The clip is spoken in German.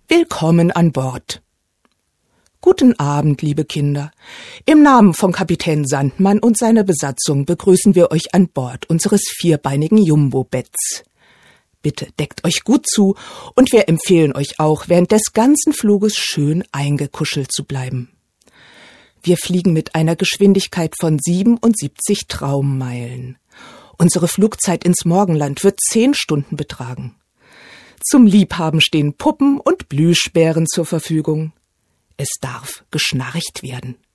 Willkommen an Bord. Guten Abend, liebe Kinder. Im Namen von Kapitän Sandmann und seiner Besatzung begrüßen wir euch an Bord unseres vierbeinigen Jumbo-Betts. Bitte deckt euch gut zu und wir empfehlen euch auch, während des ganzen Fluges schön eingekuschelt zu bleiben. Wir fliegen mit einer Geschwindigkeit von 77 Traummeilen. Unsere Flugzeit ins Morgenland wird 10 Stunden betragen. Zum Liebhaben stehen Puppen und Plüschbären zur Verfügung. Es darf geschnarcht werden.